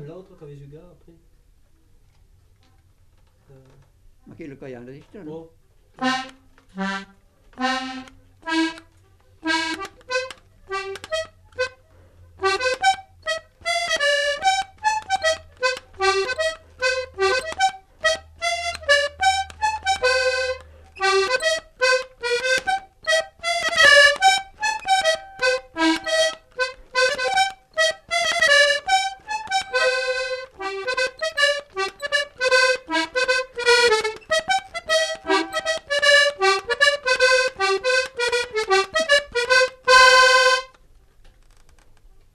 l'autre qu'avait Juga après. Ma che lo cogliamo, dici tu? Oh.